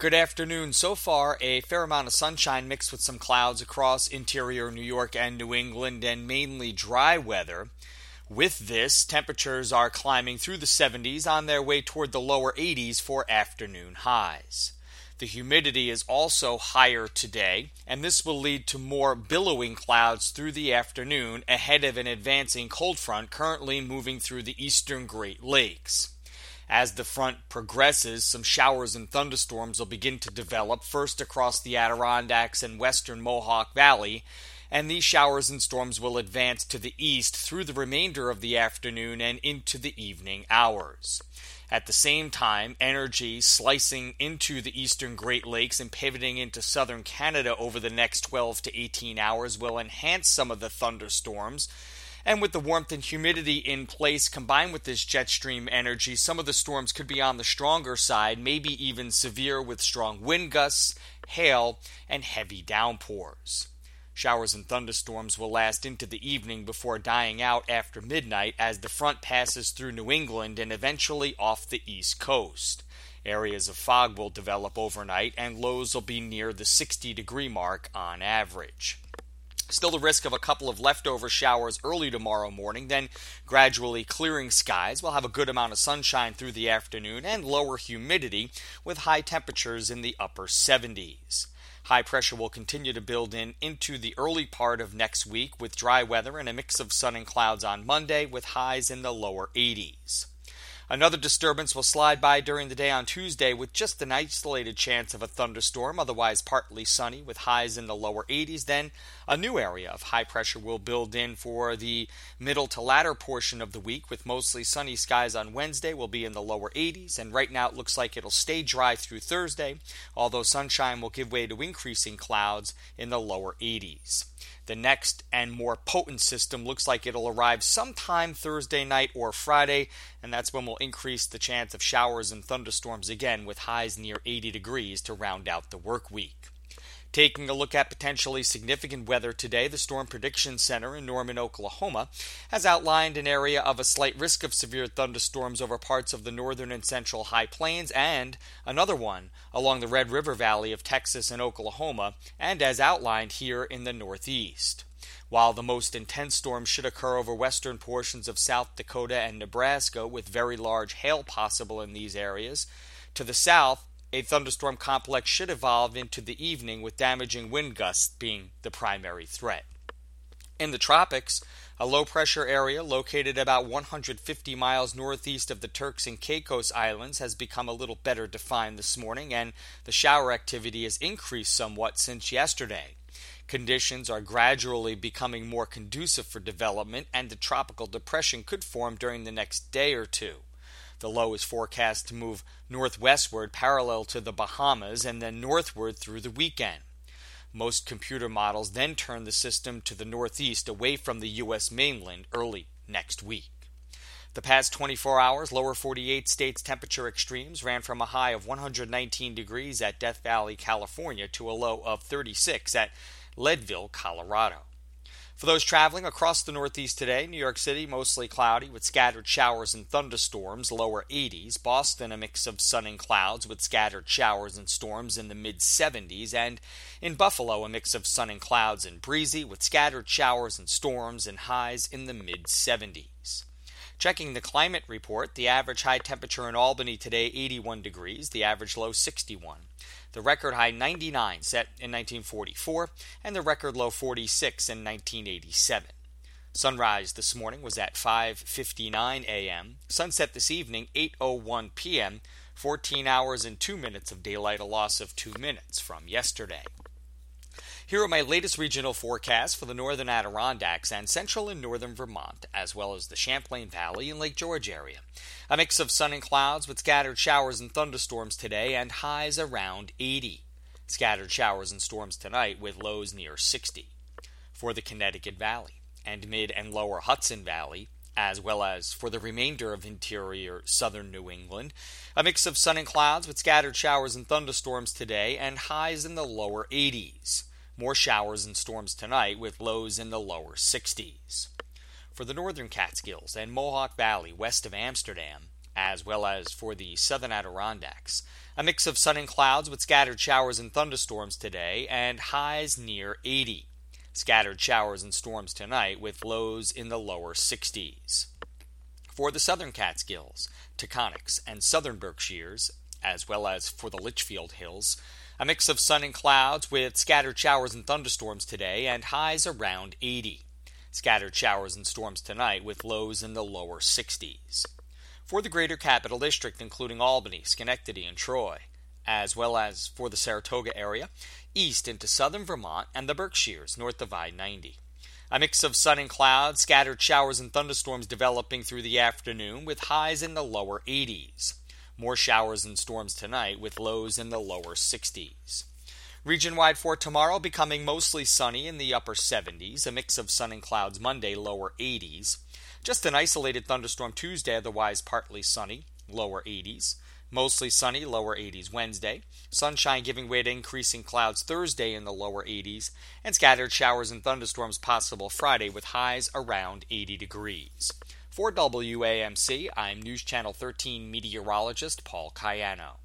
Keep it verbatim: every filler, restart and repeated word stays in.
Good afternoon. So far, a fair amount of sunshine mixed with some clouds across interior New York and New England, and mainly dry weather. With this, temperatures are climbing through the seventies on their way toward the lower eighties for afternoon highs. The humidity is also higher today, and this will lead to more billowing clouds through the afternoon ahead of an advancing cold front currently moving through the eastern Great Lakes. As the front progresses, some showers and thunderstorms will begin to develop, first across the Adirondacks and western Mohawk Valley, and these showers and storms will advance to the east through the remainder of the afternoon and into the evening hours. At the same time, energy slicing into the eastern Great Lakes and pivoting into southern Canada over the next twelve to eighteen hours will enhance some of the thunderstorms. And with the warmth and humidity in place combined with this jet stream energy, some of the storms could be on the stronger side, maybe even severe with strong wind gusts, hail, and heavy downpours. Showers and thunderstorms will last into the evening before dying out after midnight as the front passes through New England and eventually off the East Coast. Areas of fog will develop overnight and lows will be near the sixty degree mark on average. Still the risk of a couple of leftover showers early tomorrow morning, then gradually clearing skies. We'll have a good amount of sunshine through the afternoon and lower humidity with high temperatures in the upper seventies. High pressure will continue to build in into the early part of next week with dry weather and a mix of sun and clouds on Monday with highs in the lower eighties. Another disturbance will slide by during the day on Tuesday with just an isolated chance of a thunderstorm, otherwise partly sunny with highs in the lower eighties. Then a new area of high pressure will build in for the middle to latter portion of the week with mostly sunny skies on Wednesday will be in the lower eighties, and right now it looks like it'll stay dry through Thursday, although sunshine will give way to increasing clouds in the lower eighties. The next and more potent system looks like it'll arrive sometime Thursday night or Friday, and that's when we'll increase the chance of showers and thunderstorms again with highs near eighty degrees to round out the work week. Taking a look at potentially significant weather today, the Storm Prediction Center in Norman, Oklahoma, has outlined an area of a slight risk of severe thunderstorms over parts of the northern and central high plains, and another one along the Red River Valley of Texas and Oklahoma, and as outlined here in the northeast. While the most intense storms should occur over western portions of South Dakota and Nebraska, with very large hail possible in these areas, to the south, a thunderstorm complex should evolve into the evening with damaging wind gusts being the primary threat. In the tropics, a low-pressure area located about one hundred fifty miles northeast of the Turks and Caicos Islands has become a little better defined this morning, and the shower activity has increased somewhat since yesterday. Conditions are gradually becoming more conducive for development, and the tropical depression could form during the next day or two. The low is forecast to move northwestward parallel to the Bahamas and then northward through the weekend. Most computer models then turn the system to the northeast away from the U S mainland early next week. The past twenty-four hours, lower forty-eight states temperature extremes ran from a high of one hundred nineteen degrees at Death Valley, California to a low of thirty-six at Leadville, Colorado. For those traveling across the Northeast today, New York City mostly cloudy with scattered showers and thunderstorms, lower eighties. Boston a mix of sun and clouds with scattered showers and storms in the mid seventies. And in Buffalo a mix of sun and clouds and breezy with scattered showers and storms and highs in the mid seventies. Checking the climate report, the average high temperature in Albany today eighty-one degrees, the average low sixty-one. The record high ninety-nine set in nineteen forty-four, and the record low forty-six in nineteen eighty-seven. Sunrise this morning was at five fifty-nine a.m. Sunset this evening eight oh one p.m. fourteen hours and two minutes of daylight, a loss of two minutes from yesterday. Here are my latest regional forecasts for the northern Adirondacks and central and northern Vermont, as well as the Champlain Valley and Lake George area. A mix of sun and clouds with scattered showers and thunderstorms today and highs around eighty. Scattered showers and storms tonight with lows near sixty. For the Connecticut Valley and mid and lower Hudson Valley, as well as for the remainder of interior southern New England, a mix of sun and clouds with scattered showers and thunderstorms today and highs in the lower eighties. More showers and storms tonight with lows in the lower sixties. For the northern Catskills and Mohawk Valley west of Amsterdam, as well as for the southern Adirondacks, A mix of sun and clouds with scattered showers and thunderstorms today, and highs near eighty. Scattered showers and storms tonight with lows in the lower sixties. For the southern Catskills, Taconics, and southern Berkshires, as well as for the Litchfield Hills, a mix of sun and clouds with scattered showers and thunderstorms today, and highs around eighty. Scattered showers and storms tonight with lows in the lower sixties. For the greater Capital District, including Albany, Schenectady, and Troy, as well as for the Saratoga area, east into southern Vermont and the Berkshires, north of I ninety. A mix of sun and clouds, scattered showers and thunderstorms developing through the afternoon with highs in the lower eighties. More showers and storms tonight with lows in the lower sixties. Region-wide for tomorrow, becoming mostly sunny in the upper seventies, a mix of sun and clouds Monday, lower eighties. Just an isolated thunderstorm Tuesday, otherwise partly sunny, lower eighties. Mostly sunny, lower eighties Wednesday. Sunshine giving way to increasing clouds Thursday in the lower eighties. And scattered showers and thunderstorms possible Friday with highs around eighty degrees. For W A M C, I'm News Channel thirteen meteorologist Paul Cayano.